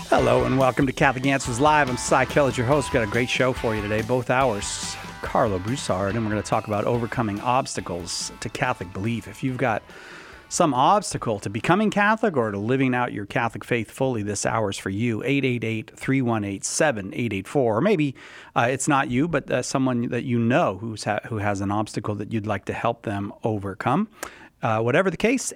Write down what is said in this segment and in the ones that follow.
Hello and welcome to Catholic Answers Live. I'm Cy Kellett, your host. We've got a great show for you today, both hours. Carlo Broussard, and we're going to talk about overcoming obstacles to Catholic belief. If you've got some obstacle to becoming Catholic or to living out your Catholic faith fully, this hour is for you. 888-318-7884. Or maybe it's not you, but someone that you know who has an obstacle that you'd like to help them overcome. Whatever the case,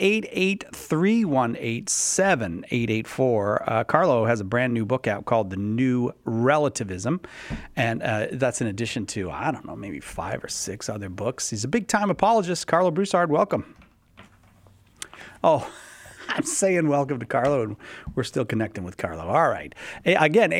888-318-7884. Carlo has a brand new book out called The New Relativism, and that's in addition to, I don't know, maybe 5 or 6 other books. He's a big-time apologist. Carlo Broussard, welcome. Oh, I'm saying welcome to Carlo, and we're still connecting with Carlo. All right. Again,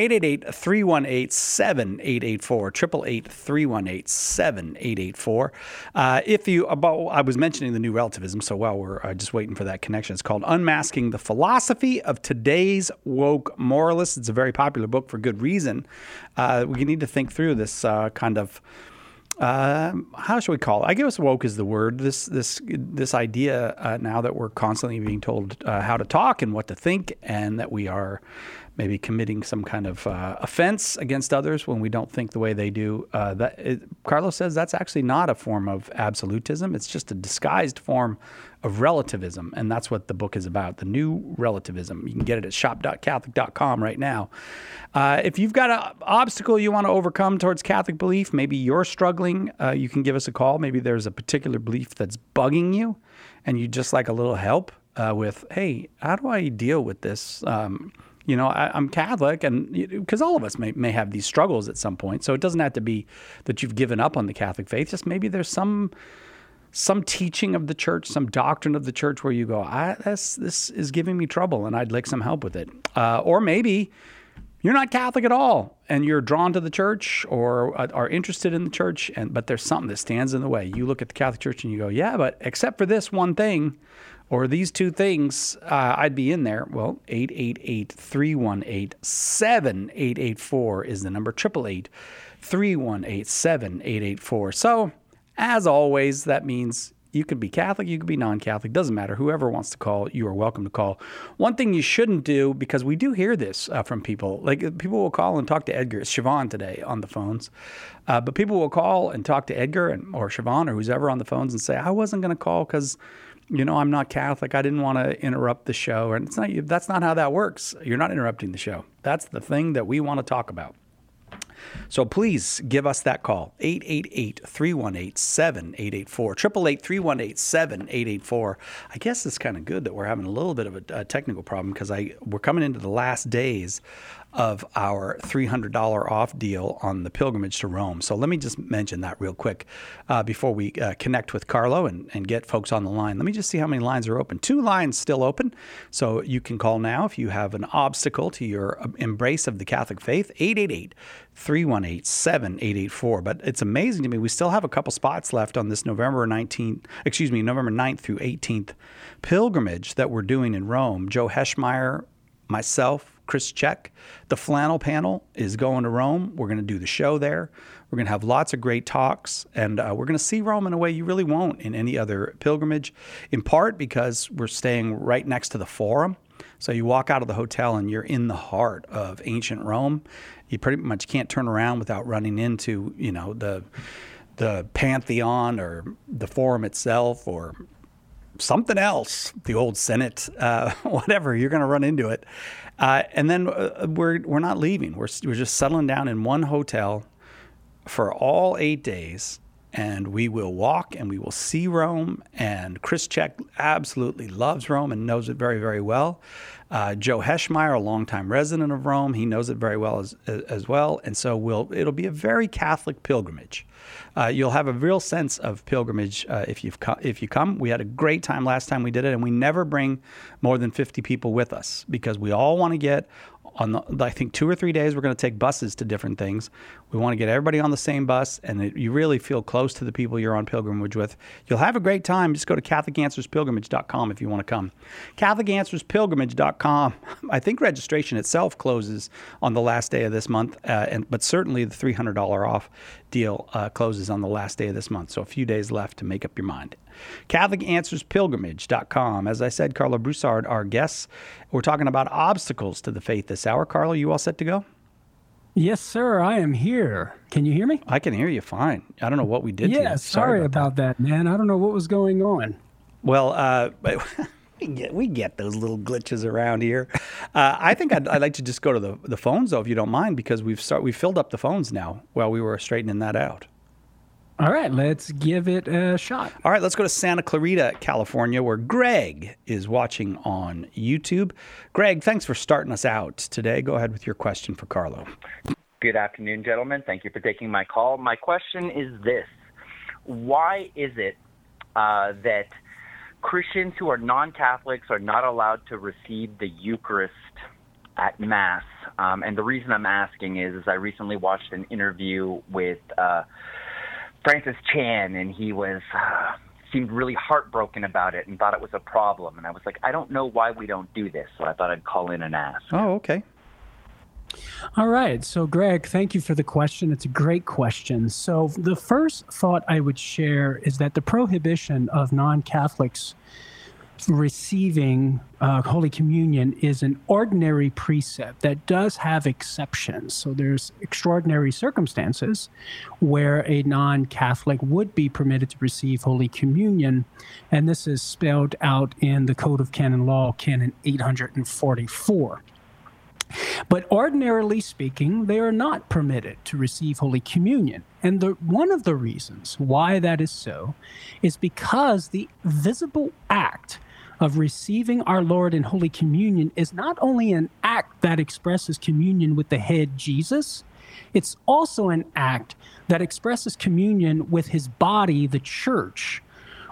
888-318-7884, 888-318-7884. I was mentioning the New Relativism, so while we're just waiting for that connection, it's called Unmasking the Philosophy of Today's Woke Moralists. It's a very popular book for good reason. We need to think through this kind of how should we call it? I guess woke is the word. This idea now that we're constantly being told how to talk and what to think, and that we are maybe committing some kind of offense against others when we don't think the way they do. Carlos says that's actually not a form of absolutism. It's just a disguised form of relativism, and that's what the book is about, The New Relativism. You can get it at shop.catholic.com right now. If you've got an obstacle you want to overcome towards Catholic belief, maybe you're struggling, you can give us a call. Maybe there's a particular belief that's bugging you, and you'd just like a little help with, hey, how do I deal with this? I'm Catholic, and because all of us may have these struggles at some point, so it doesn't have to be that you've given up on the Catholic faith. Just maybe there's some teaching of the church, some doctrine of the church where you go, this is giving me trouble and I'd like some help with it. Or maybe you're not Catholic at all and you're drawn to the church or are interested in the church, but there's something that stands in the way. You look at the Catholic Church and you go, yeah, but except for this one thing or these two things, I'd be in there. Well, 888-318-7884 is the number, 888-318-7884. So, as always, that means you could be Catholic, you could be non-Catholic, doesn't matter. Whoever wants to call, you are welcome to call. One thing you shouldn't do, because we do hear this from people, like people will call and talk to Edgar. It's Siobhan today on the phones. But people will call and talk to Edgar or Siobhan or who's ever on the phones and say, I wasn't going to call because, I'm not Catholic. I didn't want to interrupt the show. And that's not how that works. You're not interrupting the show. That's the thing that we want to talk about. So please give us that call, 888-318-7884, 888-318-7884. I guess it's kind of good that we're having a little bit of a technical problem because we're coming into the last days of our $300 off deal on the pilgrimage to Rome. So let me just mention that real quick before we connect with Carlo and get folks on the line. Let me just see how many lines are open. 2 lines still open, so you can call now if you have an obstacle to your embrace of the Catholic faith, 888-318-7884. But it's amazing to me, we still have a couple spots left on this November 9th through 18th pilgrimage that we're doing in Rome. Joe Heschmeyer, myself, Chris Check, the Flannel Panel is going to Rome. We're going to do the show there. We're going to have lots of great talks, and we're going to see Rome in a way you really won't in any other pilgrimage, in part because we're staying right next to the Forum. So you walk out of the hotel and you're in the heart of ancient Rome. You pretty much can't turn around without running into, the Pantheon or the Forum itself or something else, the old Senate, whatever, you're going to run into it. And then we're not leaving. We're just settling down in one hotel for all 8 days, and we will walk and we will see Rome. And Chris Check absolutely loves Rome and knows it very, very well. Joe Heschmeyer, a longtime resident of Rome, he knows it very well as well. And so it'll be a very Catholic pilgrimage. You'll have a real sense of pilgrimage if you come. We had a great time last time we did it, and we never bring more than 50 people with us because we all want to get on I think 2 or 3 days we're going to take buses to different things. We want to get everybody on the same bus, and you really feel close to the people you're on pilgrimage with. You'll have a great time. Just go to CatholicAnswersPilgrimage.com if you want to come. CatholicAnswersPilgrimage.com. CatholicPriest.com. I think registration itself closes on the last day of this month, but certainly the $300 off deal closes on the last day of this month. So a few days left to make up your mind. CatholicAnswersPilgrimage.com. As I said, Karlo Broussard, our guests. We're talking about obstacles to the faith this hour. Karlo, you all set to go? Yes, sir. I am here. Can you hear me? I can hear you fine. I don't know what we did to you. Yeah, sorry about that, man. I don't know what was going on. Well, we get those little glitches around here. I think I'd like to just go to the phones, though, if you don't mind, because we've filled up the phones now while we were straightening that out. All right, let's give it a shot. All right, let's go to Santa Clarita, California, where Greg is watching on YouTube. Greg, thanks for starting us out today. Go ahead with your question for Karlo. Good afternoon, gentlemen. Thank you for taking my call. My question is this. Why is it that Christians who are non-Catholics are not allowed to receive the Eucharist at Mass? And the reason I'm asking is I recently watched an interview with Francis Chan, and he seemed really heartbroken about it and thought it was a problem. And I was like, I don't know why we don't do this, so I thought I'd call in and ask. Oh, okay. All right. So, Greg, thank you for the question. It's a great question. So the first thought I would share is that the prohibition of non-Catholics receiving Holy Communion is an ordinary precept that does have exceptions. So there's extraordinary circumstances where a non-Catholic would be permitted to receive Holy Communion, and this is spelled out in the Code of Canon Law, Canon 844. But ordinarily speaking, they are not permitted to receive Holy Communion. And one of the reasons why that is so is because the visible act of receiving our Lord in Holy Communion is not only an act that expresses communion with the head Jesus, it's also an act that expresses communion with his body, the church,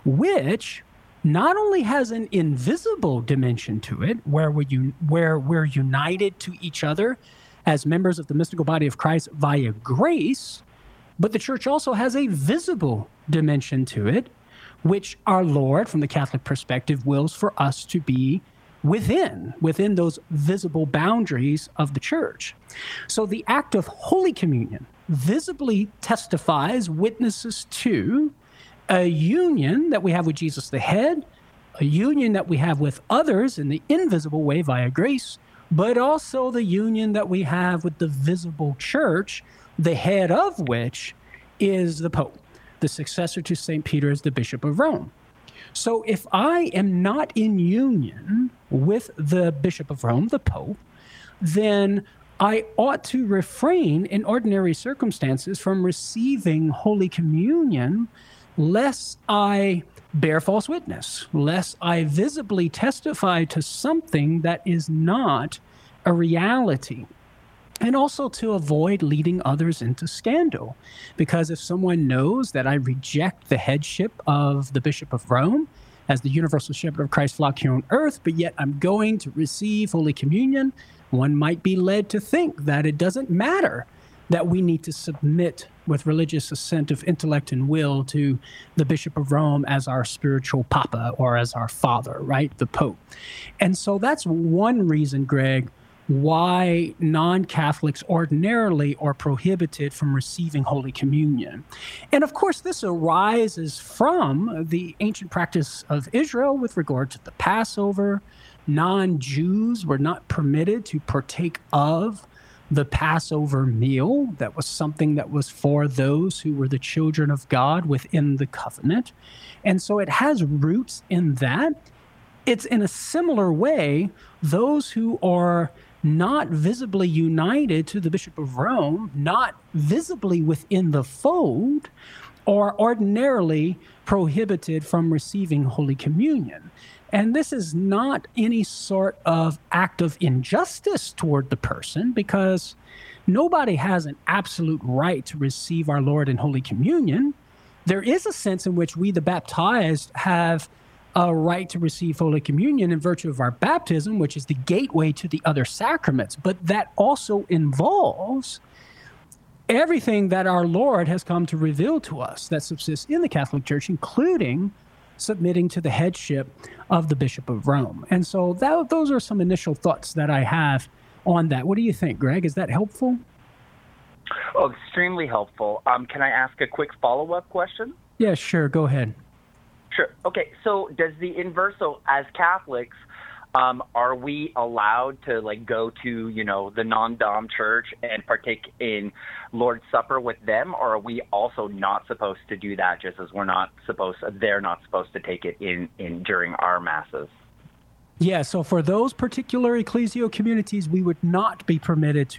which not only has an invisible dimension to it, where we're united to each other as members of the mystical body of Christ via grace, but the church also has a visible dimension to it, which our Lord, from the Catholic perspective, wills for us to be within those visible boundaries of the church. So the act of Holy Communion visibly testifies, witnesses to a union that we have with Jesus the head, a union that we have with others in the invisible way via grace, but also the union that we have with the visible church, the head of which is the Pope, the successor to St. Peter as the Bishop of Rome. So if I am not in union with the Bishop of Rome, the Pope, then I ought to refrain in ordinary circumstances from receiving Holy Communion, lest I bear false witness, lest I visibly testify to something that is not a reality. And also to avoid leading others into scandal. Because if someone knows that I reject the headship of the Bishop of Rome as the universal shepherd of Christ's flock here on earth, but yet I'm going to receive Holy Communion, one might be led to think that it doesn't matter that we need to submit with religious assent of intellect and will to the Bishop of Rome as our spiritual papa or as our father, right? The Pope. And so that's one reason, Greg, why non-Catholics ordinarily are prohibited from receiving Holy Communion. And of course, this arises from the ancient practice of Israel with regard to the Passover. Non-Jews were not permitted to partake of the Passover meal. That was something that was for those who were the children of God within the covenant. And so it has roots in that. It's in a similar way, those who are not visibly united to the Bishop of Rome, not visibly within the fold, are ordinarily prohibited from receiving Holy Communion. And this is not any sort of act of injustice toward the person, because nobody has an absolute right to receive our Lord in Holy Communion. There is a sense in which we, the baptized, have a right to receive Holy Communion in virtue of our baptism, which is the gateway to the other sacraments. But that also involves everything that our Lord has come to reveal to us that subsists in the Catholic Church, including submitting to the headship of the Bishop of Rome. And so those are some initial thoughts that I have on that. What do you think, Greg? Is that helpful? Oh, extremely helpful. Can I ask a quick follow-up question? Yeah, sure. Go ahead. Sure. Okay. So does the inverse, so as Catholics, are we allowed to go to, the non-dom church and partake in Lord's Supper with them, or are we also not supposed to do that just as they're not supposed to take it in during our masses? Yeah, so for those particular ecclesial communities, we would not be permitted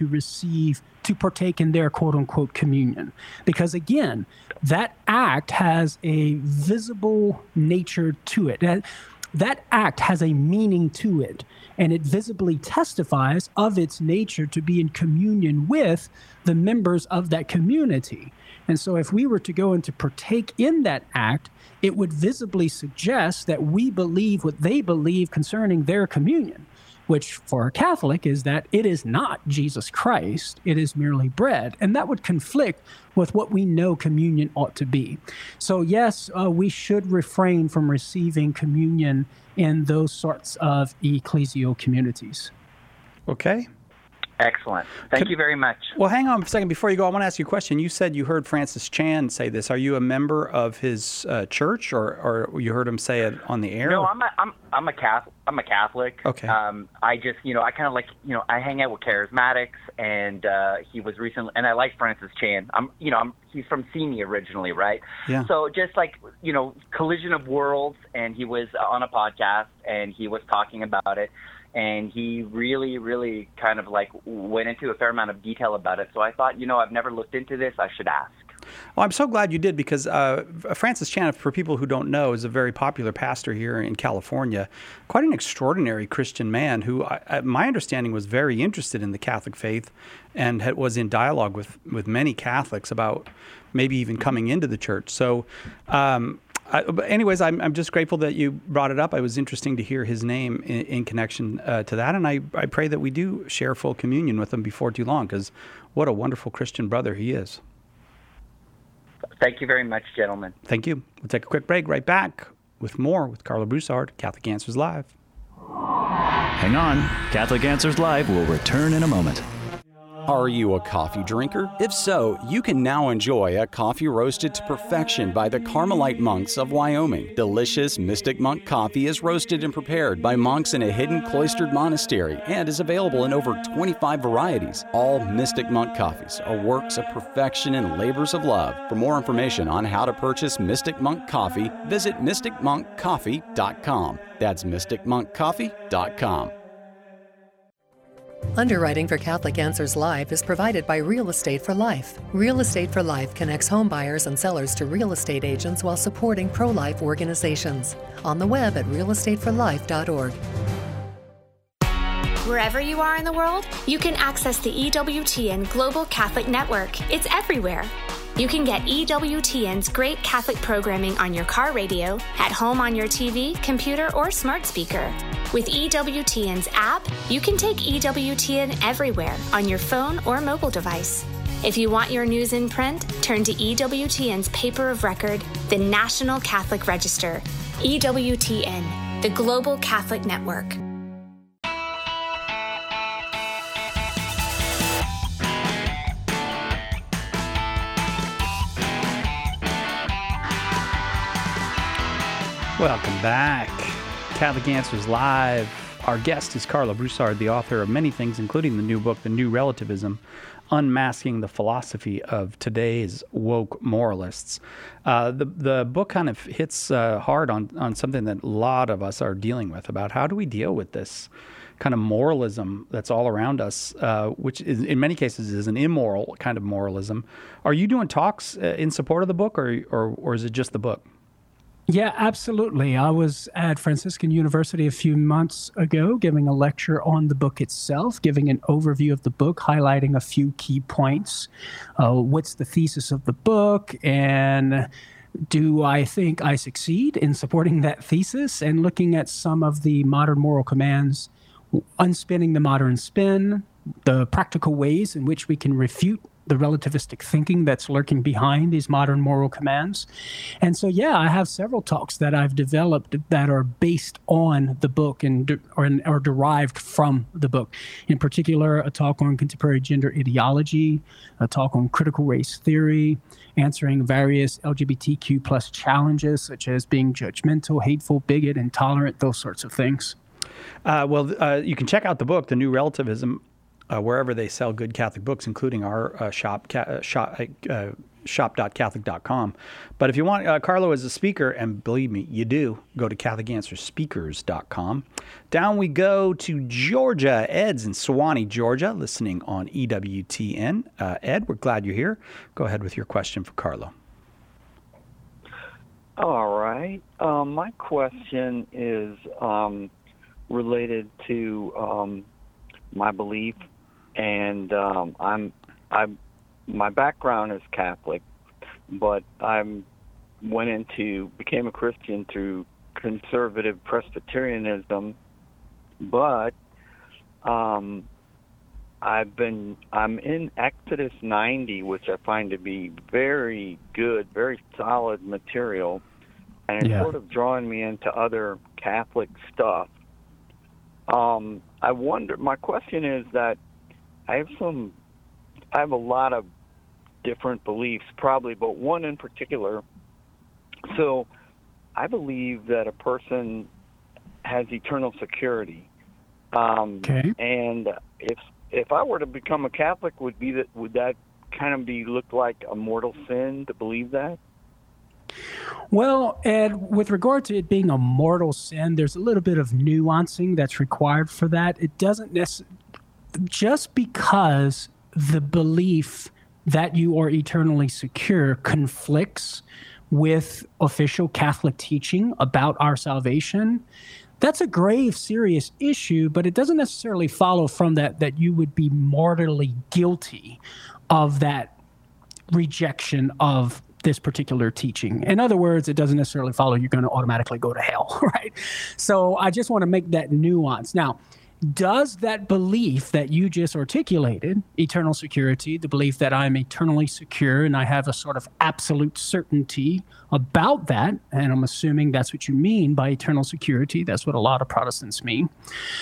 to partake in their quote-unquote communion. Because again, that act has a visible nature to it. That act has a meaning to it, and it visibly testifies of its nature to be in communion with the members of that community. And so if we were to go and to partake in that act, it would visibly suggest that we believe what they believe concerning their communion, which for a Catholic is that it is not Jesus Christ, it is merely bread. And that would conflict with what we know communion ought to be. So yes, we should refrain from receiving communion in those sorts of ecclesial communities. Okay. Excellent. Thank you very much. Well, hang on a second. Before you go, I want to ask you a question. You said you heard Francis Chan say this. Are you a member of his church, or you heard him say it on the air? No, I'm a Catholic. Okay. I just, I kind of I hang out with charismatics, and he was recently, and I like Francis Chan. He's from Simi originally, right? Yeah. So just collision of worlds, and he was on a podcast, and he was talking about it. And he really, really kind of went into a fair amount of detail about it. So I thought, I've never looked into this. I should ask. Well, I'm so glad you did, because Francis Chan, for people who don't know, is a very popular pastor here in California. Quite an extraordinary Christian man who, my understanding, was very interested in the Catholic faith and was in dialogue with many Catholics about maybe even coming into the church. So but anyways, I'm just grateful that you brought it up. It was interesting to hear his name in connection to that, and I pray that we do share full communion with him before too long, because what a wonderful Christian brother he is. Thank you very much, gentlemen. Thank you. We'll take a quick break. Right back with more with Karlo Broussard, Catholic Answers Live. Hang on. Catholic Answers Live will return in a moment. Are you a coffee drinker? If so, you can now enjoy a coffee roasted to perfection by the Carmelite monks of Wyoming. Delicious Mystic Monk coffee is roasted and prepared by monks in a hidden cloistered monastery and is available in over 25 varieties. All Mystic Monk coffees are works of perfection and labors of love. For more information on how to purchase Mystic Monk coffee, visit mysticmonkcoffee.com. That's mysticmonkcoffee.com. Underwriting for Catholic Answers Live is provided by Real Estate for Life. Real Estate for Life connects home buyers and sellers to real estate agents while supporting pro-life organizations. On the web at realestateforlife.org. Wherever you are in the world, you can access the EWTN Global Catholic Network. It's everywhere. You can get EWTN's great Catholic programming on your car radio, at home on your TV, computer, or smart speaker. With EWTN's app, you can take EWTN everywhere on your phone or mobile device. If you want your news in print, turn to EWTN's paper of record, the National Catholic Register. EWTN, the Global Catholic Network. Welcome back. Catholic Answers Live. Our guest is Karlo Broussard, the author of many things, including the new book, The New Relativism, Unmasking the Philosophy of Today's Woke Moralists. The book kind of hits hard on something that a lot of us are dealing with, about how do we deal with this kind of moralism that's all around us, which is, in many cases is an immoral kind of moralism. Are you doing talks in support of the book, or is it just the book? Yeah, absolutely. I was at Franciscan University a few months ago giving a lecture on the book itself, giving an overview of the book, highlighting a few key points. What's the thesis of the book, and do I think I succeed in supporting that thesis, and looking at some of the modern moral commands, unspinning the modern spin, the practical ways in which we can refute the relativistic thinking that's lurking behind these modern moral commands. And so, yeah, I have several talks that I've developed that are based on the book or derived from the book. In particular, a talk on contemporary gender ideology, a talk on critical race theory, answering various LGBTQ plus challenges, such as being judgmental, hateful, bigot, intolerant, those sorts of things. You can check out the book, The New Relativism, wherever they sell good Catholic books, including our shop.catholic.com. But if you want Carlo as a speaker, and believe me, you do, go to CatholicAnswersSpeakers.com. Down we go to Georgia. Ed's in Sewanee, Georgia, listening on EWTN. Ed, we're glad you're here. Go ahead with your question for Carlo. All right. My question is related to my belief, and my background is Catholic, but became a Christian through conservative Presbyterianism, but I'm in Exodus 90, which I find to be very good, very solid material, and it's sort of drawing me into other Catholic stuff. I wonder, my question is that I have a lot of different beliefs, probably, but one in particular. So I believe that a person has eternal security. Okay. And if I were to become a Catholic, would that kind of look like a mortal sin to believe that? Well, Ed, with regard to it being a mortal sin, there's a little bit of nuancing that's required for that. It doesn't necessarily, just because the belief that you are eternally secure conflicts with official Catholic teaching about our salvation, that's a grave, serious issue, but it doesn't necessarily follow from that you would be mortally guilty of that rejection of this particular teaching. In other words, it doesn't necessarily follow you're going to automatically go to hell, right? So I just want to make that nuance. Now, does that belief that you just articulated, eternal security, the belief that I'm eternally secure and I have a sort of absolute certainty about that, and I'm assuming that's what you mean by eternal security, that's what a lot of Protestants mean,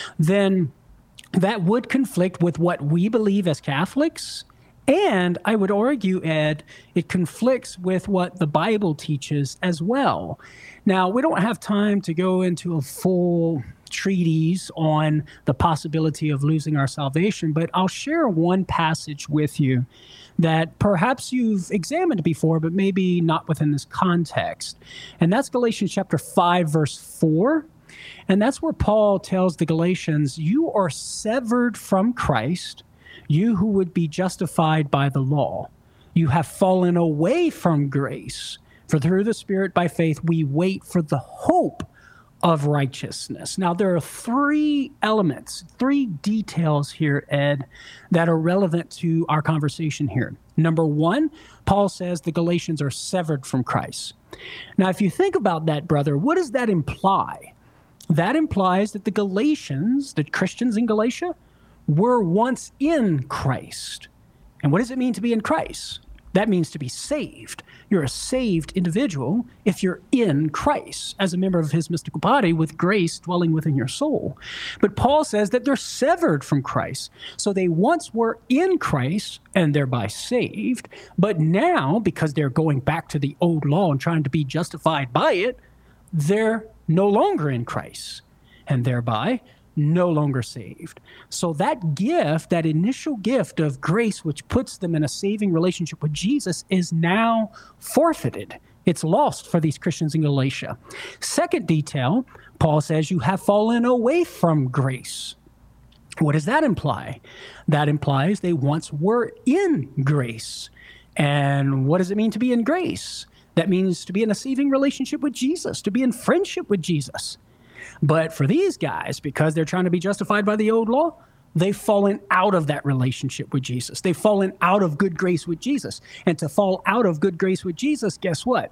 then that would conflict with what we believe as Catholics. And I would argue, Ed, it conflicts with what the Bible teaches as well. Now, we don't have time to go into a full treatise on the possibility of losing our salvation, but I'll share one passage with you that perhaps you've examined before, but maybe not within this context. And that's Galatians chapter 5, verse 4. And that's where Paul tells the Galatians, you are severed from Christ, you who would be justified by the law. You have fallen away from grace, for through the Spirit by faith we wait for the hope of righteousness. Now, there are three elements, three details here, Ed, that are relevant to our conversation here. Number one, Paul says the Galatians are severed from Christ. Now, if you think about that, brother, what does that imply? That implies that the Galatians, the Christians in Galatia, were once in Christ. And what does it mean to be in Christ? That means to be saved. You're a saved individual if you're in Christ as a member of his mystical body with grace dwelling within your soul. But Paul says that they're severed from Christ. So they once were in Christ and thereby saved, but now, because they're going back to the old law and trying to be justified by it, they're no longer in Christ and thereby no longer saved. So that gift, that initial gift of grace, which puts them in a saving relationship with Jesus, is now forfeited. It's lost for these Christians in Galatia. Second detail, Paul says you have fallen away from grace. What does that imply? That implies they once were in grace. And what does it mean to be in grace? That means to be in a saving relationship with Jesus, to be in friendship with Jesus. But for these guys, because they're trying to be justified by the old law, they've fallen out of that relationship with Jesus. They've fallen out of good grace with Jesus. And to fall out of good grace with Jesus, guess what?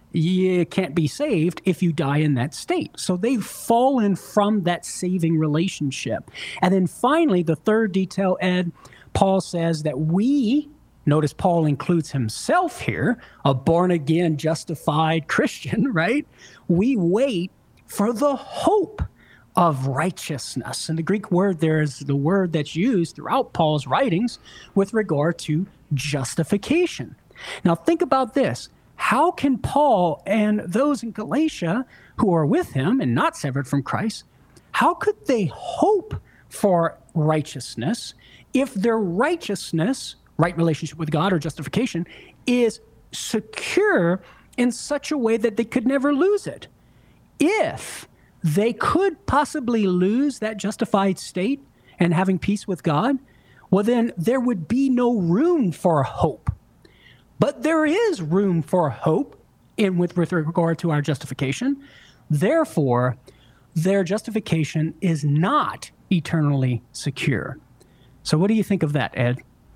You can't be saved if you die in that state. So they've fallen from that saving relationship. And then finally, the third detail, Ed, Paul says that we notice Paul includes himself here, a born-again, justified Christian, right? We wait for the hope of righteousness. And the Greek word there is the word that's used throughout Paul's writings with regard to justification. Now think about this. How can Paul and those in Galatia who are with him and not severed from Christ, how could they hope for righteousness if their righteousness, right relationship with God or justification, is secure in such a way that they could never lose it? If they could possibly lose that justified state and having peace with God, well, then there would be no room for hope. But there is room for hope with regard to our justification. Therefore, their justification is not eternally secure. So what do you think of that, Ed?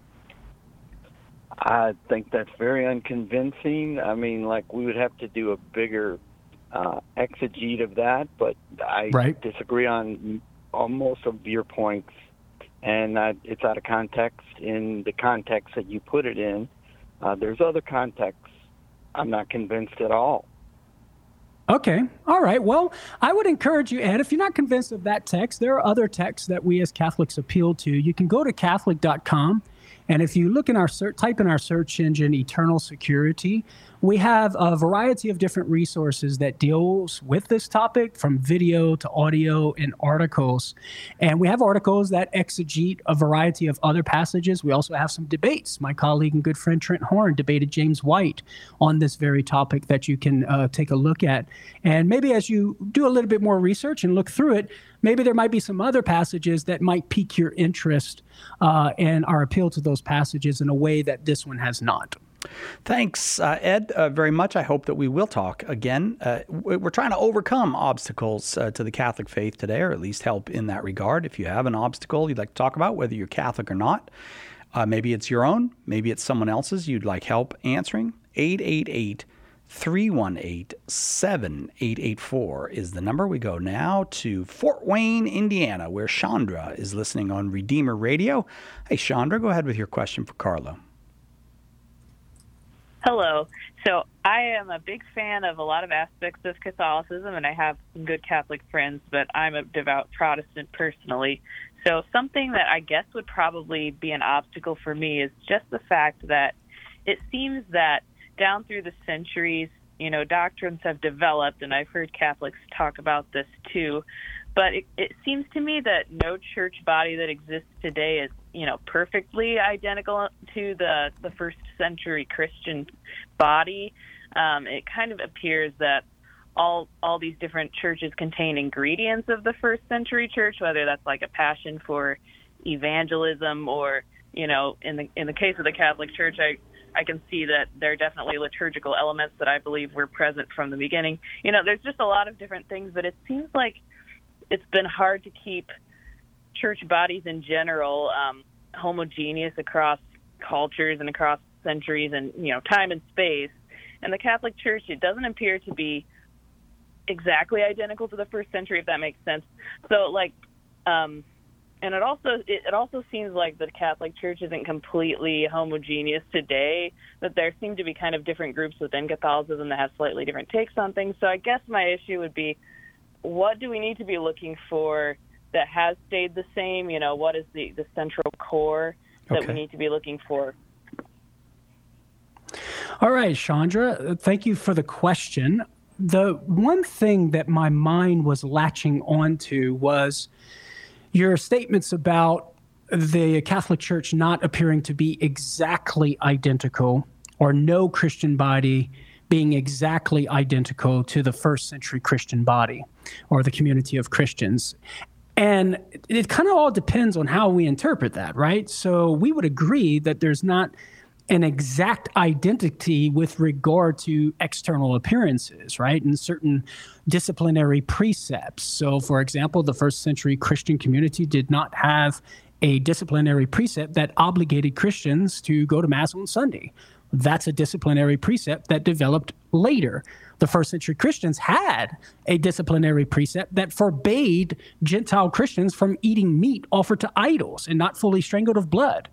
I think that's very unconvincing. I mean, like, we would have to do a bigger exegete of that, but I disagree on most of your points, and it's out of context in the context that you put it in. There's other contexts I'm not convinced at all. Okay. All right. Well, I would encourage you, Ed, if you're not convinced of that text, there are other texts that we as Catholics appeal to. You can go to Catholic.com, and if you look in our type in our search engine, eternal security, we have a variety of different resources that deals with this topic, from video to audio and articles. And we have articles that exegete a variety of other passages. We also have some debates. My colleague and good friend Trent Horn debated James White on this very topic that you can take a look at. And maybe as you do a little bit more research and look through it, maybe there might be some other passages that might pique your interest and our appeal to those passages in a way that this one has not. Thanks, Ed, very much. I hope that we will talk again. We're trying to overcome obstacles to the Catholic faith today, or at least help in that regard. If you have an obstacle you'd like to talk about, whether you're Catholic or not, maybe it's your own, maybe it's someone else's you'd like help answering, 888-318-7884 is the number. We go now to Fort Wayne, Indiana, where Chandra is listening on Redeemer Radio. Hey, Chandra, go ahead with your question for Carlo. Hello. So I am a big fan of a lot of aspects of Catholicism, and I have some good Catholic friends, but I'm a devout Protestant personally. So something that I guess would probably be an obstacle for me is just the fact that it seems that down through the centuries, doctrines have developed, and I've heard Catholics talk about this too, but it seems to me that no church body that exists today is, perfectly identical to the first century Christian body. It kind of appears that all these different churches contain ingredients of the first century church, whether that's like a passion for evangelism or, in the case of the Catholic Church, I can see that there are definitely liturgical elements that I believe were present from the beginning. There's just a lot of different things, but it seems like it's been hard to keep church bodies in general homogeneous across cultures and across centuries and, time and space. And the Catholic Church, it doesn't appear to be exactly identical to the first century, if that makes sense. So, and it also seems like the Catholic Church isn't completely homogeneous today, that there seem to be kind of different groups within Catholicism that have slightly different takes on things. So I guess my issue would be, what do we need to be looking for that has stayed the same? What is the central core that we need to be looking for? All right, Chandra, thank you for the question. The one thing that my mind was latching onto was your statements about the Catholic Church not appearing to be exactly identical, or no Christian body being exactly identical to the first century Christian body or the community of Christians. And it kind of all depends on how we interpret that, right? So we would agree that there's not an exact identity with regard to external appearances, right? And certain disciplinary precepts. So, for example, the first century Christian community did not have a disciplinary precept that obligated Christians to go to Mass on Sunday. That's a disciplinary precept that developed later. The first century Christians had a disciplinary precept that forbade Gentile Christians from eating meat offered to idols and not fully strangled of blood.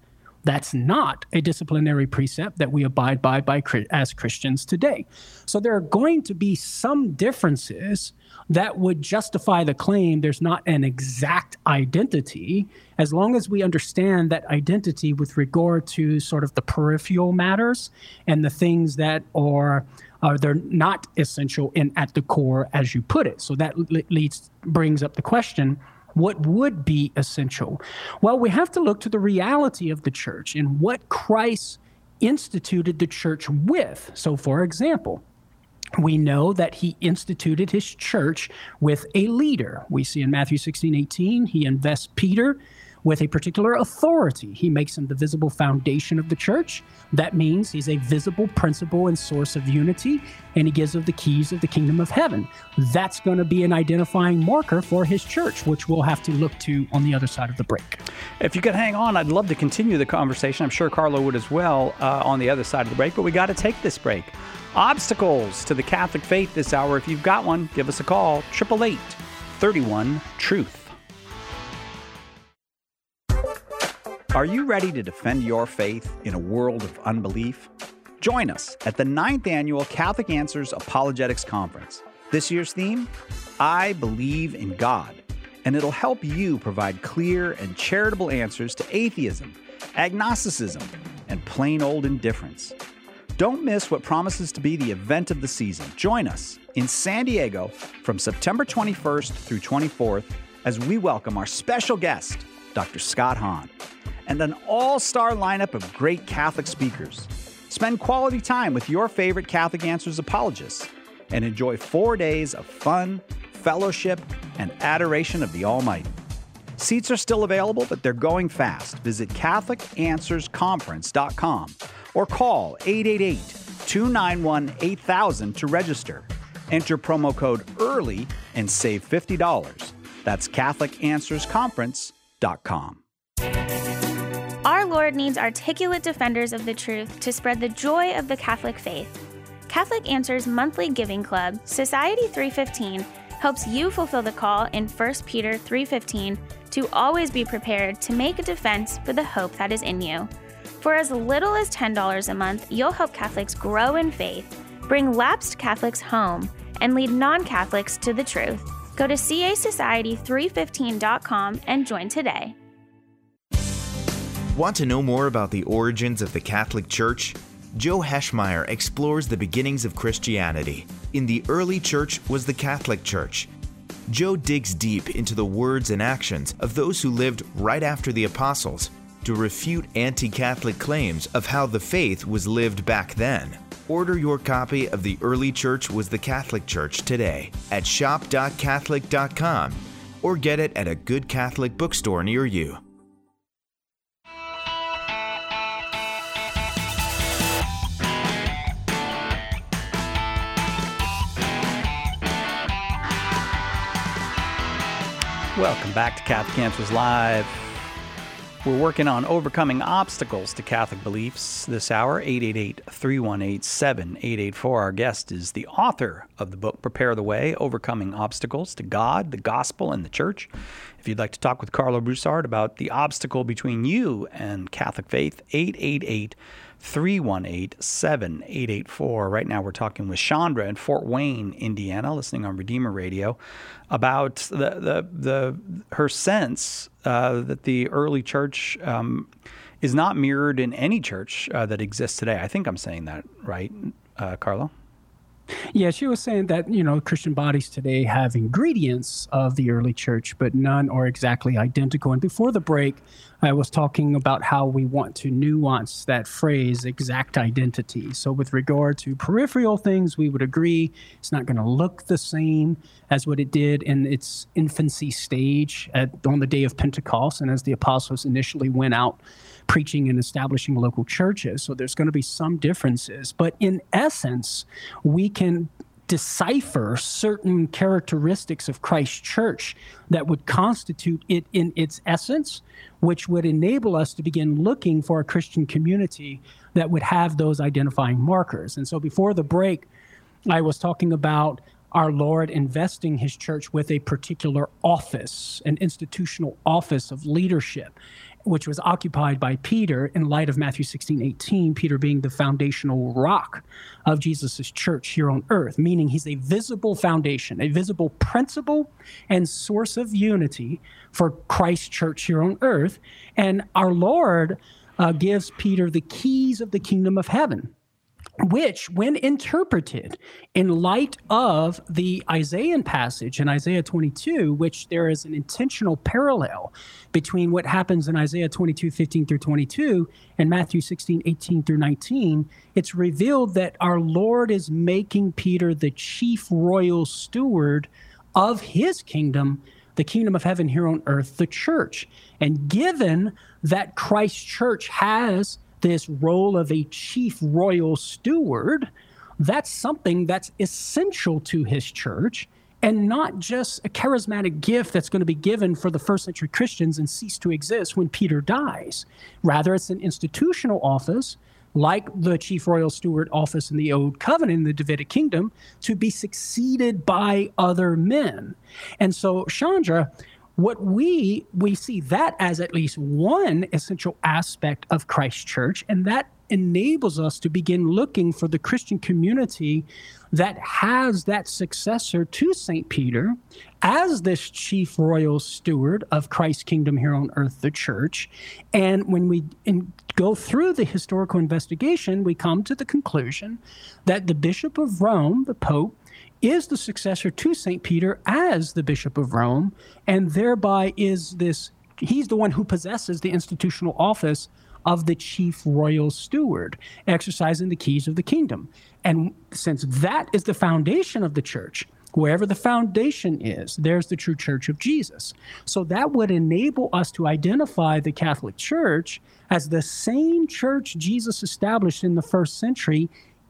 That's not a disciplinary precept that we abide by as Christians today. So there are going to be some differences that would justify the claim there's not an exact identity, as long as we understand that identity with regard to sort of the peripheral matters and the things that are they're not essential and at the core, as you put it. So that brings up the question, what would be essential? Well, we have to look to the reality of the church and what Christ instituted the church with. So, for example, we know that he instituted his church with a leader. We see in Matthew 16:18, he invests Peter with a particular authority. He makes him the visible foundation of the church. That means he's a visible principle and source of unity, and he gives him the keys of the kingdom of heaven. That's going to be an identifying marker for his church, which we'll have to look to on the other side of the break. If you could hang on, I'd love to continue the conversation. I'm sure Carlo would as well on the other side of the break, but we got to take this break. Obstacles to the Catholic faith this hour. If you've got one, give us a call, 888-31-TRUTH. Are you ready to defend your faith in a world of unbelief? Join us at the 9th Annual Catholic Answers Apologetics Conference. This year's theme, I Believe in God, and it'll help you provide clear and charitable answers to atheism, agnosticism, and plain old indifference. Don't miss what promises to be the event of the season. Join us in San Diego from September 21st through 24th as we welcome our special guest, Dr. Scott Hahn, and an all-star lineup of great Catholic speakers. Spend quality time with your favorite Catholic Answers apologists and enjoy 4 days of fun, fellowship, and adoration of the Almighty. Seats are still available, but they're going fast. Visit CatholicAnswersConference.com or call 888-291-8000 to register. Enter promo code EARLY and save $50. That's CatholicAnswersConference.com. Our Lord needs articulate defenders of the truth to spread the joy of the Catholic faith. Catholic Answers monthly giving club, Society 315, helps you fulfill the call in 1 Peter 3:15 to always be prepared to make a defense for the hope that is in you. For as little as $10 a month, you'll help Catholics grow in faith, bring lapsed Catholics home, and lead non-Catholics to the truth. Go to casociety315.com and join today. Want to know more about the origins of the Catholic Church? Joe Heschmeyer explores the beginnings of Christianity. In the early church was the Catholic Church. Joe digs deep into the words and actions of those who lived right after the apostles to refute anti-Catholic claims of how the faith was lived back then. Order your copy of The Early Church Was the Catholic Church today at shop.catholic.com or get it at a good Catholic bookstore near you. Welcome back to Catholic Answers Live. We're working on overcoming obstacles to Catholic beliefs this hour, 888-318-7884. Our guest is the author of the book, Prepare the Way, Overcoming Obstacles to God, the Gospel, and the Church. If you'd like to talk with Carlo Broussard about the obstacle between you and Catholic faith, 888-318-7884. Right now we're talking with Chandra in Fort Wayne, Indiana, listening on Redeemer Radio, about her sense that the early church is not mirrored in any church that exists today. I think I'm saying that right, Carlo? Yeah, she was saying that, Christian bodies today have ingredients of the early church, but none are exactly identical. And before the break, I was talking about how we want to nuance that phrase, exact identity. So with regard to peripheral things, we would agree it's not going to look the same as what it did in its infancy stage on the day of Pentecost and as the apostles initially went out preaching and establishing local churches. So there's going to be some differences. But in essence, we can decipher certain characteristics of Christ's church that would constitute it in its essence, which would enable us to begin looking for a Christian community that would have those identifying markers. And so before the break, I was talking about our Lord investing his church with a particular office, an institutional office of leadership. which was occupied by Peter in light of Matthew 16:18, Peter being the foundational rock of Jesus' church here on earth, meaning he's a visible foundation, a visible principle and source of unity for Christ's church here on earth. And our Lord gives Peter the keys of the kingdom of heaven, which, when interpreted in light of the Isaiah passage in Isaiah 22, which there is an intentional parallel between what happens in Isaiah 22:15 through 22 and Matthew 16:18 through 19, it's revealed that our Lord is making Peter the chief royal steward of his kingdom, the kingdom of heaven here on earth, the church. And given that Christ's church has this role of a chief royal steward, that's something that's essential to his church, and not just a charismatic gift that's going to be given for the first century Christians and cease to exist when Peter dies. Rather, it's an institutional office, like the chief royal steward office in the Old Covenant in the Davidic kingdom, to be succeeded by other men. And so, Chandra, what we see that as at least one essential aspect of Christ's church, and that enables us to begin looking for the Christian community that has that successor to St. Peter as this chief royal steward of Christ's kingdom here on earth, the church. And when we go through the historical investigation, we come to the conclusion that the Bishop of Rome, the Pope, is the successor to St. Peter as the Bishop of Rome, and thereby he's the one who possesses the institutional office of the chief royal steward, exercising the keys of the kingdom. And since that is the foundation of the church, wherever the foundation is, there's the true church of Jesus. So that would enable us to identify the Catholic Church as the same church Jesus established in the first century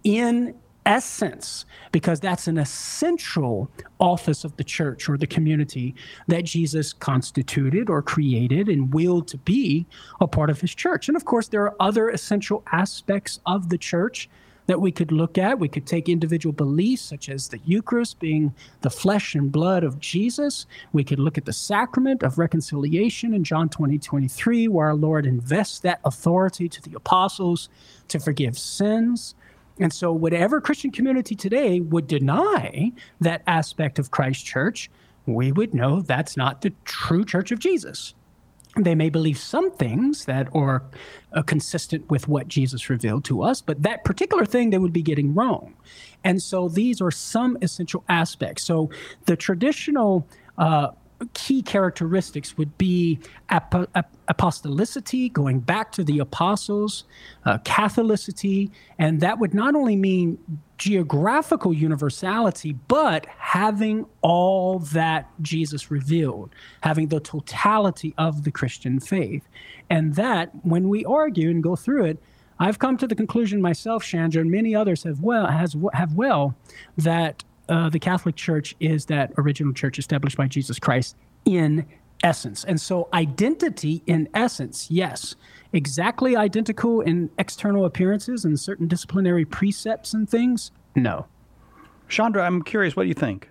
in essence, because that's an essential office of the church or the community that Jesus constituted or created and willed to be a part of his church. And of course, there are other essential aspects of the church that we could look at. We could take individual beliefs, such as the Eucharist being the flesh and blood of Jesus. We could look at the sacrament of reconciliation in John 20:23, where our Lord invests that authority to the apostles to forgive sins. And so whatever Christian community today would deny that aspect of Christ's church, we would know that's not the true church of Jesus. They may believe some things that are consistent with what Jesus revealed to us, but that particular thing they would be getting wrong. And so these are some essential aspects. So the traditional key characteristics would be apostolicity, going back to the apostles, Catholicity, and that would not only mean geographical universality, but having all that Jesus revealed, having the totality of the Christian faith. And that, when we argue and go through it, I've come to the conclusion myself, Chandra, and many others have that the Catholic Church is that original church established by Jesus Christ in essence. And so identity in essence, yes, exactly identical in external appearances and certain disciplinary precepts and things, no. Chandra, I'm curious, what do you think?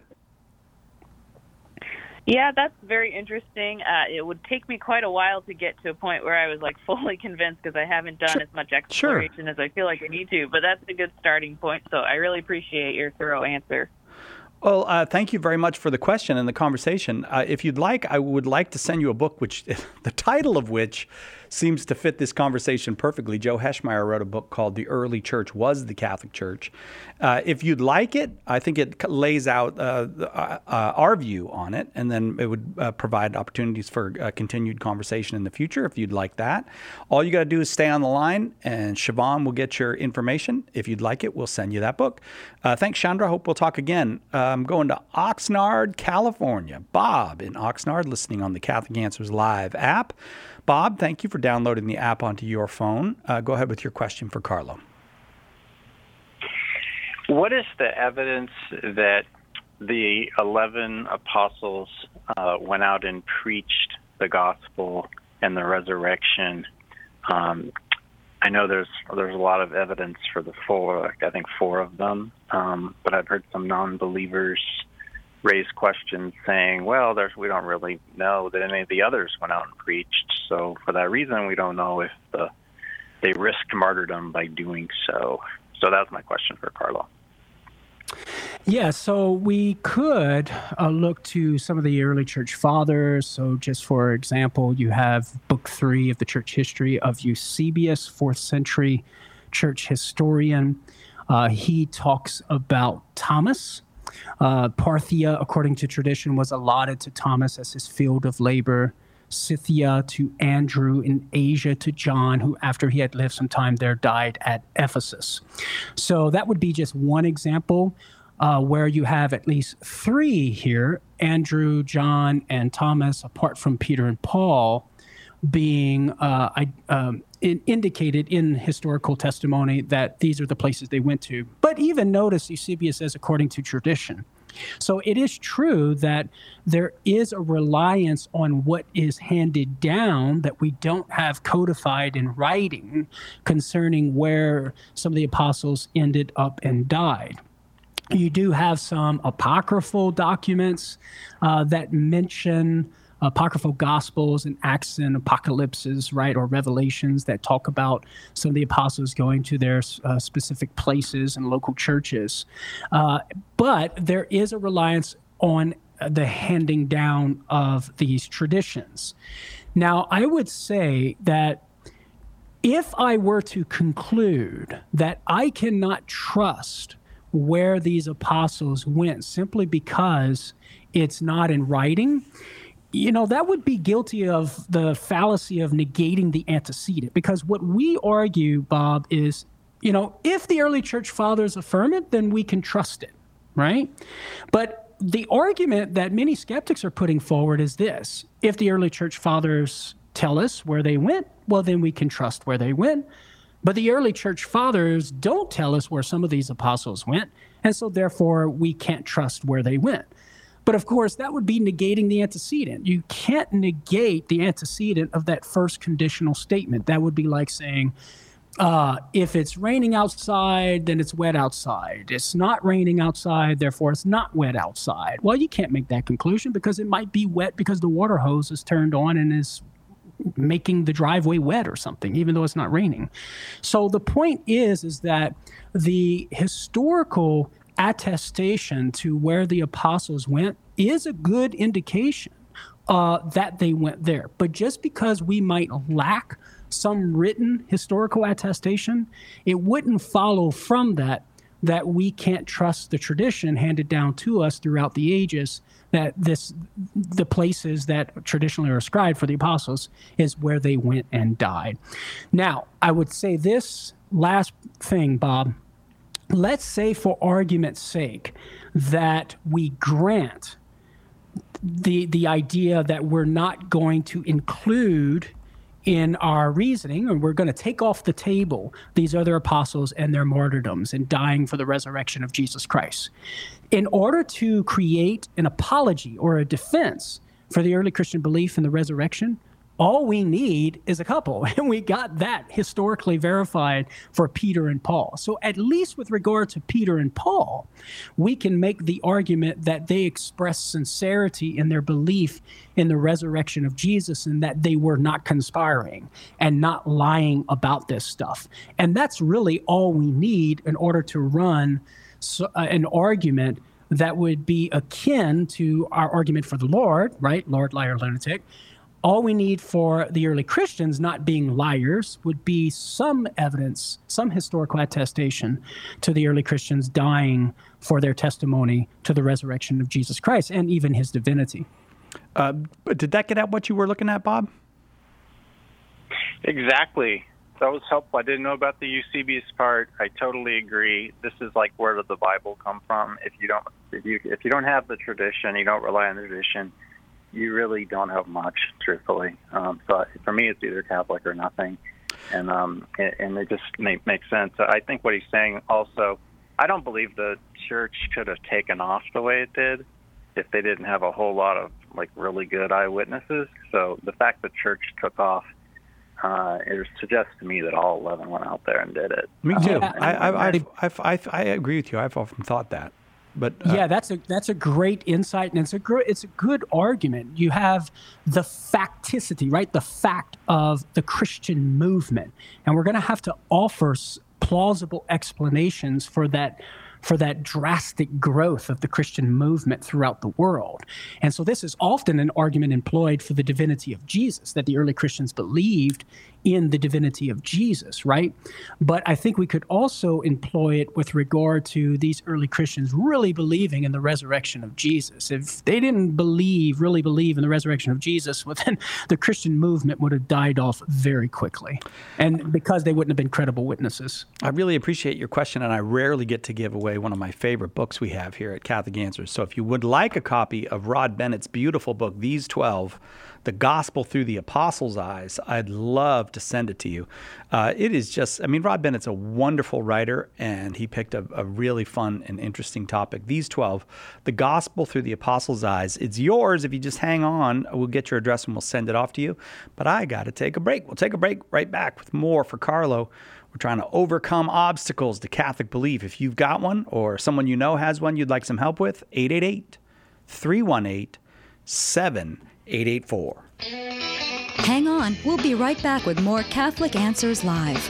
Yeah, that's very interesting. It would take me quite a while to get to a point where I was like fully convinced, because I haven't done as much exploration as I feel like I need to. But that's a good starting point. So I really appreciate your thorough answer. Well, thank you very much for the question and the conversation. If you'd like, I would like to send you a book, which the title of which seems to fit this conversation perfectly. Joe Heschmeyer wrote a book called The Early Church Was the Catholic Church. If you'd like it, I think it lays out our view on it, and then it would provide opportunities for continued conversation in the future if you'd like that. All you got to do is stay on the line, and Siobhan will get your information. If you'd like it, we'll send you that book. Thanks, Chandra. Hope we'll talk again. I'm going to Oxnard, California. Bob in Oxnard, listening on the Catholic Answers Live app. Bob, thank you for downloading the app onto your phone. Go ahead with your question for Carlo. What is the evidence that the 11 apostles went out and preached the gospel and the resurrection? I know there's a lot of evidence for the four, I think 4 of them, but I've heard some non-believers raise questions saying, well, we don't really know that any of the others went out and preached. So for that reason, we don't know if they risked martyrdom by doing so. So that's my question for Carlo. Yeah, so we could look to some of the early church fathers. So just for example, you have Book 3 of the Church History of Eusebius, 4th century church historian. He talks about Thomas. Parthia, according to tradition, was allotted to Thomas as his field of labor. Scythia to Andrew, in Asia to John, who after he had lived some time there died at Ephesus. So that would be just one example where you have at least 3 here, Andrew, John, and Thomas, apart from Peter and Paul, being indicated in historical testimony that these are the places they went to. But even notice Eusebius says according to tradition. So it is true that there is a reliance on what is handed down that we don't have codified in writing concerning where some of the apostles ended up and died. You do have some apocryphal documents that mention apocryphal gospels and Acts and Apocalypses, right, or Revelations that talk about some of the apostles going to their specific places and local churches. But there is a reliance on the handing down of these traditions. Now, I would say that if I were to conclude that I cannot trust where these apostles went simply because it's not in writing, that would be guilty of the fallacy of negating the antecedent. Because what we argue, Bob, is, if the early church fathers affirm it, then we can trust it, right? But the argument that many skeptics are putting forward is this: if the early church fathers tell us where they went, well, then we can trust where they went. But the early church fathers don't tell us where some of these apostles went, and so therefore we can't trust where they went. But of course, that would be negating the antecedent. You can't negate the antecedent of that first conditional statement. That would be like saying, if it's raining outside, then it's wet outside. It's not raining outside, therefore it's not wet outside. Well, you can't make that conclusion because it might be wet because the water hose is turned on and is making the driveway wet or something, even though it's not raining. So the point is that the historical attestation to where the apostles went is a good indication that they went there. But just because we might lack some written historical attestation, it wouldn't follow from that we can't trust the tradition handed down to us throughout the ages, that the places that traditionally are ascribed for the apostles is where they went and died. Now, I would say this last thing, Bob. Let's say, for argument's sake, that we grant the idea that we're not going to include in our reasoning, and we're going to take off the table these other apostles and their martyrdoms and dying for the resurrection of Jesus Christ. In order to create an apology or a defense for the early Christian belief in the resurrection, all we need is a couple, and we got that historically verified for Peter and Paul. So at least with regard to Peter and Paul, we can make the argument that they expressed sincerity in their belief in the resurrection of Jesus and that they were not conspiring and not lying about this stuff. And that's really all we need in order to run an argument that would be akin to our argument for the Lord, right? Lord, liar, lunatic. All we need for the early Christians not being liars would be some evidence, some historical attestation to the early Christians dying for their testimony to the resurrection of Jesus Christ and even his divinity. But did that get at what you were looking at, Bob? Exactly. That was helpful. I didn't know about the Eusebius part. I totally agree. This is like, where did the Bible come from? If you don't have the tradition, you don't rely on the tradition, you really don't have much, truthfully. So for me, it's either Catholic or nothing, and it just makes sense. I think what he's saying also, I don't believe the church could have taken off the way it did if they didn't have a whole lot of really good eyewitnesses. So the fact the church took off, it suggests to me that all 11 went out there and did it. Me too. I agree with you. I've often thought that. But yeah, that's a great insight, and it's a good argument. You have the facticity, right? The fact of the Christian movement, and we're going to have to offer plausible explanations for that drastic growth of the Christian movement throughout the world. And so this is often an argument employed for the divinity of Jesus, that the early Christians believed in the divinity of Jesus, right? But I think we could also employ it with regard to these early Christians really believing in the resurrection of Jesus. If they didn't really believe in the resurrection of Jesus, well, then the Christian movement would have died off very quickly, and because they wouldn't have been credible witnesses. I really appreciate your question, and I rarely get to give away one of my favorite books we have here at Catholic Answers. So if you would like a copy of Rod Bennett's beautiful book, These 12, The Gospel Through the Apostles' Eyes, I'd love to send it to you. It is just, Rod Bennett's a wonderful writer, and he picked a really fun and interesting topic. These 12, The Gospel Through the Apostles' Eyes. It's yours if you just hang on. We'll get your address and we'll send it off to you. But I got to take a break. We'll take a break right back with more for Carlo. We're trying to overcome obstacles to Catholic belief. If you've got one or someone you know has one you'd like some help with, 888-318-7884. Hang on. We'll be right back with more Catholic Answers Live.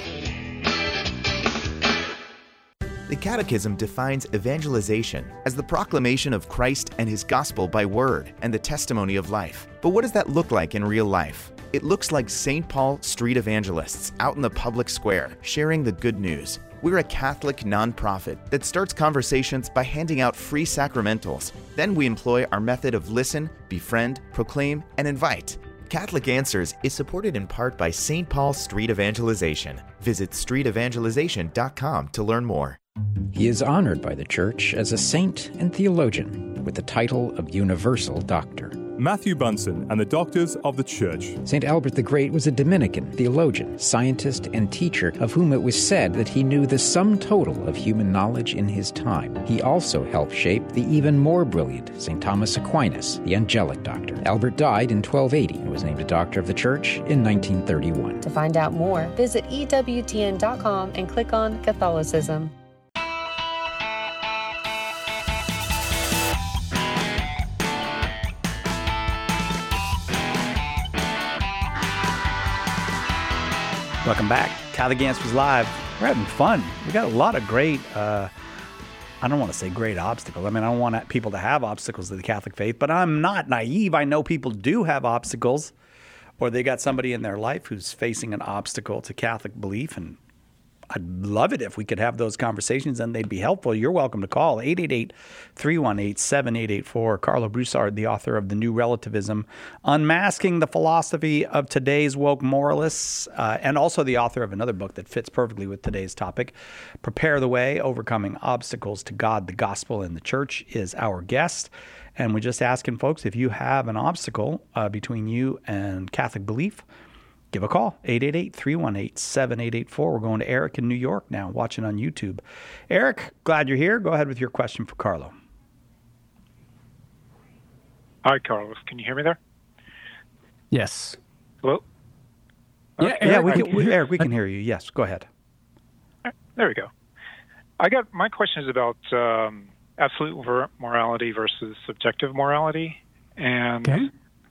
The Catechism defines evangelization as the proclamation of Christ and His gospel by word and the testimony of life. But what does that look like in real life? It looks like St. Paul street evangelists out in the public square sharing the good news. We're a Catholic nonprofit that starts conversations by handing out free sacramentals. Then we employ our method of listen, befriend, proclaim, and invite. Catholic Answers is supported in part by St. Paul Street Evangelization. Visit streetevangelization.com to learn more. He is honored by the Church as a saint and theologian with the title of Universal Doctor. Matthew Bunson and the Doctors of the Church. St. Albert the Great was a Dominican theologian, scientist, and teacher of whom it was said that he knew the sum total of human knowledge in his time. He also helped shape the even more brilliant St. Thomas Aquinas, the angelic doctor. Albert died in 1280 and was named a Doctor of the Church in 1931. To find out more, visit EWTN.com and click on Catholicism. Welcome back. Catholic Answers Live. We're having fun. We got a lot of great, I don't want to say great obstacles. I don't want people to have obstacles to the Catholic faith, but I'm not naive. I know people do have obstacles, or they got somebody in their life who's facing an obstacle to Catholic belief, and I'd love it if we could have those conversations and they'd be helpful. You're welcome to call 888-318-7884. Carlo Broussard, the author of The New Relativism, Unmasking the Philosophy of Today's Woke Moralists, and also the author of another book that fits perfectly with today's topic, Prepare the Way, Overcoming Obstacles to God, the Gospel, and the Church, is our guest. And we're just asking folks, if you have an obstacle between you and Catholic belief, give a call, 888-318-7884. We're going to Eric in New York now, watching on YouTube. Eric, glad you're here. Go ahead with your question for Carlo. Hi, Carlos. Can you hear me there? Yes. Hello? Yeah, Eric, we can hear you. Yes, go ahead. There we go. My question is about absolute morality versus subjective morality. And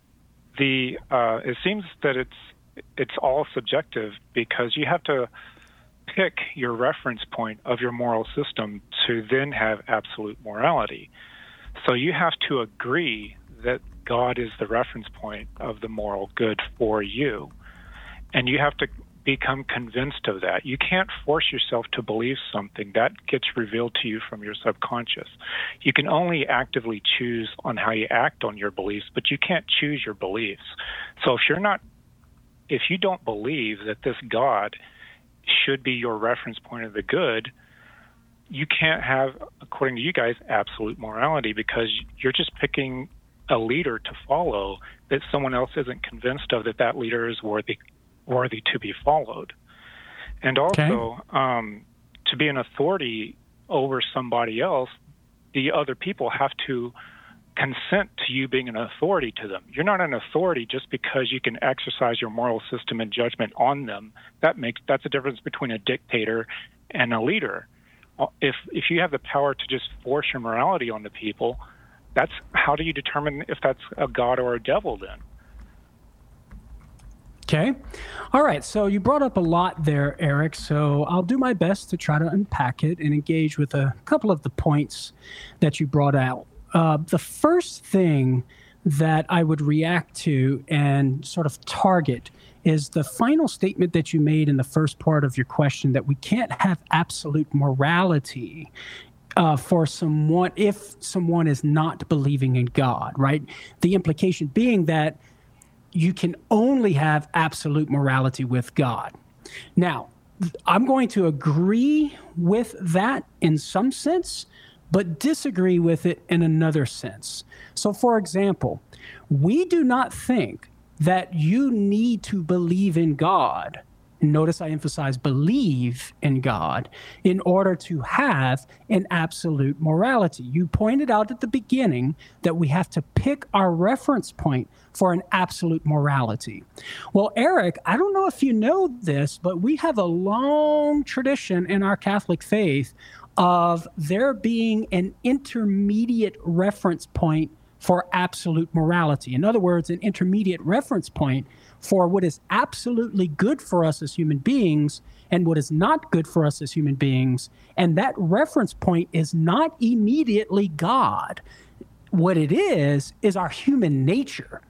it seems that it's all subjective because you have to pick your reference point of your moral system to then have absolute morality. So you have to agree that God is the reference point of the moral good for you. And you have to become convinced of that. You can't force yourself to believe something. That gets revealed to you from your subconscious. You can only actively choose on how you act on your beliefs, but you can't choose your beliefs. So if you don't believe that this God should be your reference point of the good, you can't have, according to you guys, absolute morality because you're just picking a leader to follow that someone else isn't convinced of that leader is worthy to be followed. And also, to be an authority over somebody else, the other people have to consent to you being an authority to them. You're not an authority just because you can exercise your moral system and judgment on them. That's a difference between a dictator and a leader. if you have the power to just force your morality onto people, how do you determine if that's a god or a devil then? Okay. All right. So you brought up a lot there, Eric. So I'll do my best to try to unpack it and engage with a couple of the points that you brought out. The first thing that I would react to and sort of target is the final statement that you made in the first part of your question, that we can't have absolute morality for someone if someone is not believing in God, right? The implication being that you can only have absolute morality with God. Now, I'm going to agree with that in some sense, but disagree with it in another sense. So, for example, we do not think that you need to believe in God. Notice I emphasize believe in God in order to have an absolute morality. You pointed out at the beginning that we have to pick our reference point for an absolute morality. Well, Eric, I don't know if you know this, but we have a long tradition in our Catholic faith of there being an intermediate reference point for absolute morality. In other words, an intermediate reference point for what is absolutely good for us as human beings and what is not good for us as human beings. And that reference point is not immediately God. What it is our human nature.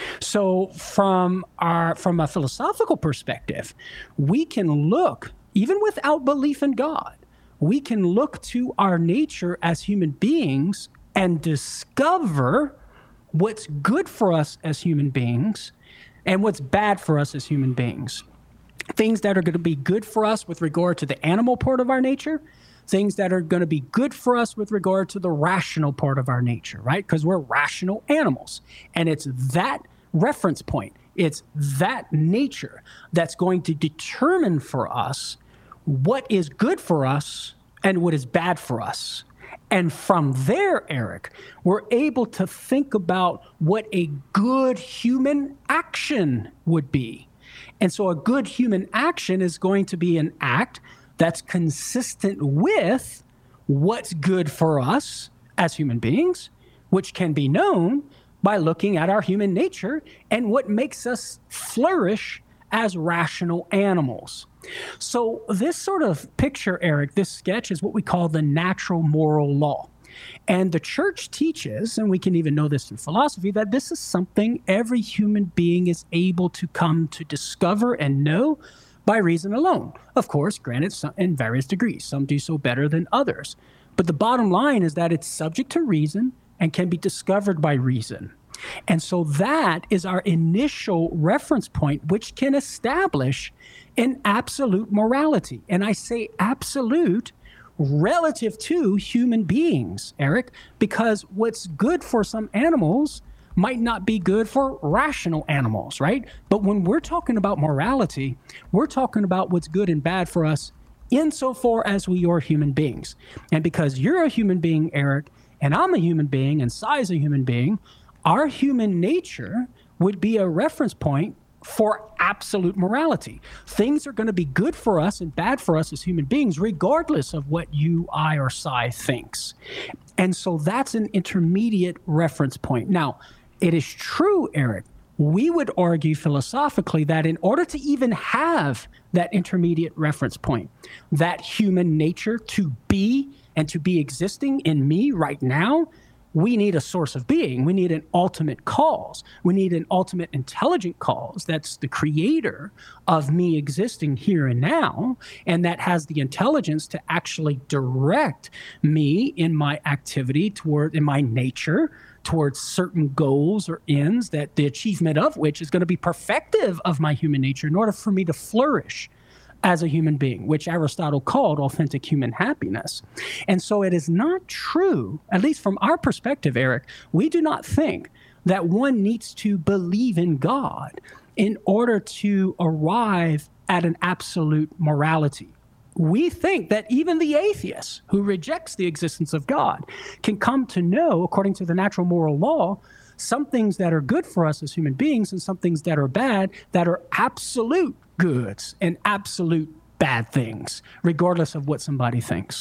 So from a philosophical perspective, we can look, even without belief in God, we can look to our nature as human beings and discover what's good for us as human beings and what's bad for us as human beings. Things that are going to be good for us with regard to the animal part of our nature, things that are going to be good for us with regard to the rational part of our nature, right? Because we're rational animals. And it's that reference point, it's that nature that's going to determine for us what is good for us and what is bad for us. And from there, Eric, we're able to think about what a good human action would be. And so a good human action is going to be an act that's consistent with what's good for us as human beings, which can be known by looking at our human nature and what makes us flourish as rational animals. So this sort of picture, Eric, this sketch is what we call the natural moral law. And the church teaches, and we can even know this through philosophy, that this is something every human being is able to come to discover and know by reason alone. Of course, granted, in various degrees. Some do so better than others. But the bottom line is that it's subject to reason and can be discovered by reason. And so that is our initial reference point, which can establish an absolute morality. And I say absolute relative to human beings, Eric, because what's good for some animals might not be good for rational animals, right? But when we're talking about morality, we're talking about what's good and bad for us insofar as we are human beings. And because you're a human being, Eric, and I'm a human being, and Sai's a human being, our human nature would be a reference point for absolute morality. Things are going to be good for us and bad for us as human beings, regardless of what you, I, or Sai thinks. And so that's an intermediate reference point. Now, it is true, Eric, we would argue philosophically that in order to even have that intermediate reference point, that human nature to be and to be existing in me right now, we need a source of being. We need an ultimate cause. We need an ultimate intelligent cause that's the creator of me existing here and now, and that has the intelligence to actually direct me in my activity in my nature towards certain goals or ends, that the achievement of which is going to be perfective of my human nature in order for me to flourish as a human being, which Aristotle called authentic human happiness. And so it is not true, at least from our perspective, Eric, we do not think that one needs to believe in God in order to arrive at an absolute morality. We think that even the atheist who rejects the existence of God can come to know, according to the natural moral law, some things that are good for us as human beings and some things that are bad, that are absolute goods and absolute bad things, regardless of what somebody thinks.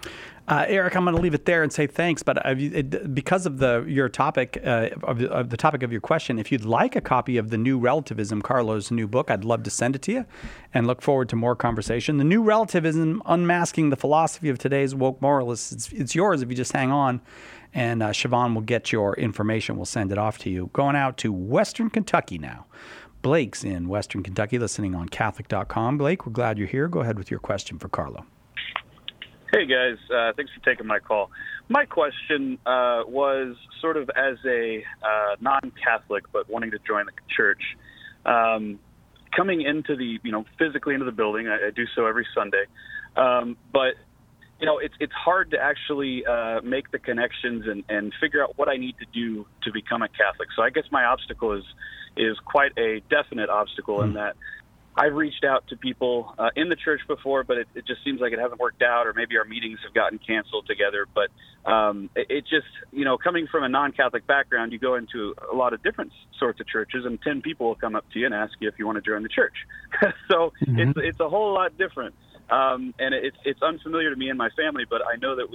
Eric, I'm going to leave it there and say thanks. But because of your topic, of the topic of your question, if you'd like a copy of The New Relativism, Carlo's new book, I'd love to send it to you and look forward to more conversation. The New Relativism, Unmasking the Philosophy of Today's Woke Moralists. It's yours if you just hang on. And Siobhan will get your information. We'll send it off to you. Going out to Western Kentucky now. Blake's in Western Kentucky, listening on Catholic.com. Blake, we're glad you're here. Go ahead with your question for Carlo. Hey, guys. Thanks for taking my call. My question was sort of as a non-Catholic but wanting to join the church. Coming into physically into the building, I do so every Sunday. But, it's hard to actually make the connections and figure out what I need to do to become a Catholic. So I guess my obstacle is quite a definite obstacle in that I've reached out to people in the church before, but it just seems like it hasn't worked out, or maybe our meetings have gotten canceled together. But it just, coming from a non-Catholic background, you go into a lot of different sorts of churches, and 10 people will come up to you and ask you if you want to join the church. So it's a whole lot different. And it's unfamiliar to me and my family, but I know that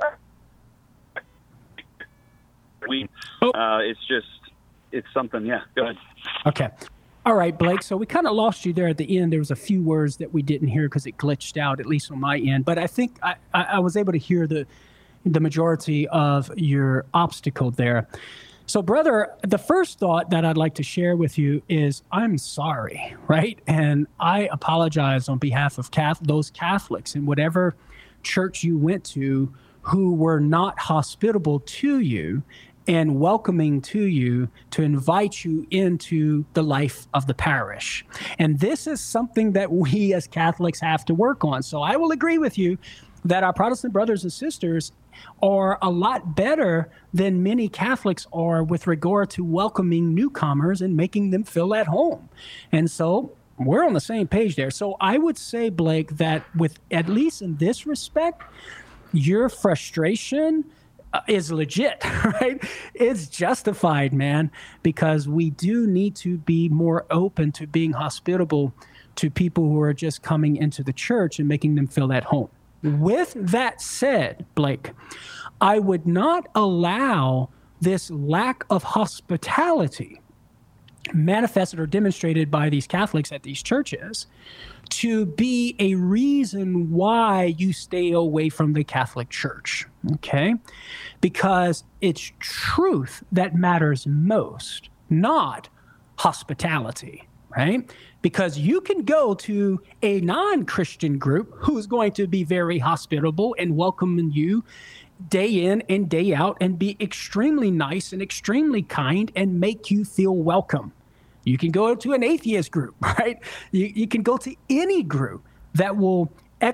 it's something. Yeah, go ahead. Okay. All right, Blake. So we kind of lost you there at the end. There was a few words that we didn't hear because it glitched out, at least on my end. But I think I was able to hear the majority of your obstacle there. So, brother, the first thought that I'd like to share with you is I'm sorry, right? And I apologize on behalf of those Catholics in whatever church you went to who were not hospitable to you and welcoming to you to invite you into the life of the parish. And this is something that we as Catholics have to work on. So I will agree with you that our Protestant brothers and sisters are a lot better than many Catholics are with regard to welcoming newcomers and making them feel at home. And so we're on the same page there. So I would say, Blake, that with at least in this respect, your frustration is legit, right? It's justified, man, because we do need to be more open to being hospitable to people who are just coming into the church and making them feel at home. With that said, Blake, I would not allow this lack of hospitality manifested or demonstrated by these Catholics at these churches to be a reason why you stay away from the Catholic Church, okay? Because it's truth that matters most, not hospitality, right? Because you can go to a non-Christian group who's going to be very hospitable and welcoming you day in and day out and be extremely nice and extremely kind and make you feel welcome. You can go to an atheist group, right? You can go to any group that will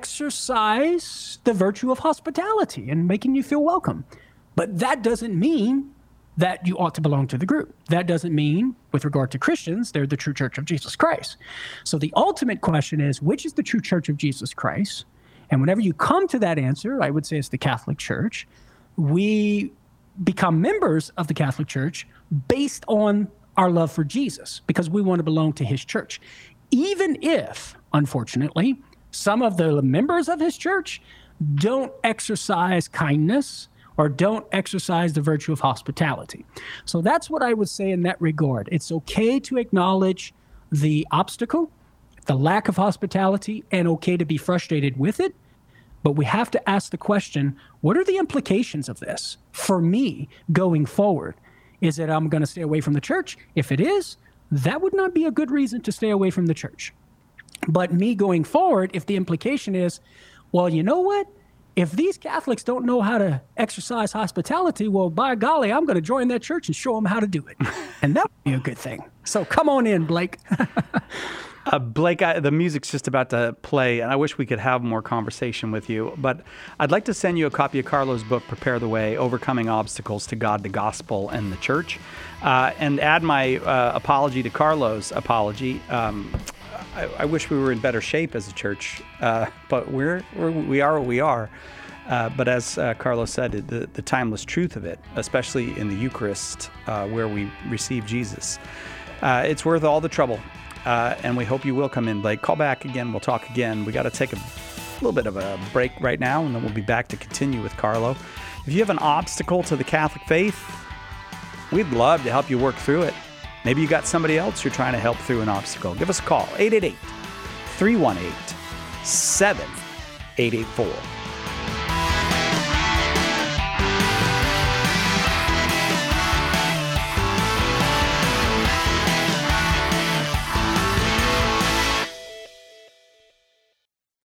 exercise the virtue of hospitality and making you feel welcome. But that doesn't mean that you ought to belong to the group. That doesn't mean, with regard to Christians, they're the true church of Jesus Christ. So the ultimate question is, which is the true church of Jesus Christ? And whenever you come to that answer, I would say it's the Catholic Church. We become members of the Catholic Church based on our love for Jesus, because we want to belong to his church. Even if, unfortunately, some of the members of his church don't exercise kindness or don't exercise the virtue of hospitality. So that's what I would say in that regard. It's okay to acknowledge the obstacle, the lack of hospitality, and okay to be frustrated with it. But we have to ask the question, what are the implications of this for me going forward? Is it I'm going to stay away from the church? If it is, that would not be a good reason to stay away from the church. But me going forward, if the implication is, well, you know what? If these Catholics don't know how to exercise hospitality, well, by golly, I'm going to join that church and show them how to do it. And that would be a good thing. So come on in, Blake. Blake, the music's just about to play, and I wish we could have more conversation with you. But I'd like to send you a copy of Carlo's book, Prepare the Way, Overcoming Obstacles to God, the Gospel, and the Church. And add my apology to Carlo's apology. I wish we were in better shape as a church, but we are what we are. But as Carlo said, the timeless truth of it, especially in the Eucharist, where we receive Jesus, it's worth all the trouble. And we hope you will come in, Blake. Call back again. We'll talk again. We got to take a little bit of a break right now, and then we'll be back to continue with Carlo. If you have an obstacle to the Catholic faith, we'd love to help you work through it. Maybe you got somebody else you're trying to help through an obstacle. Give us a call, 888-318-7884.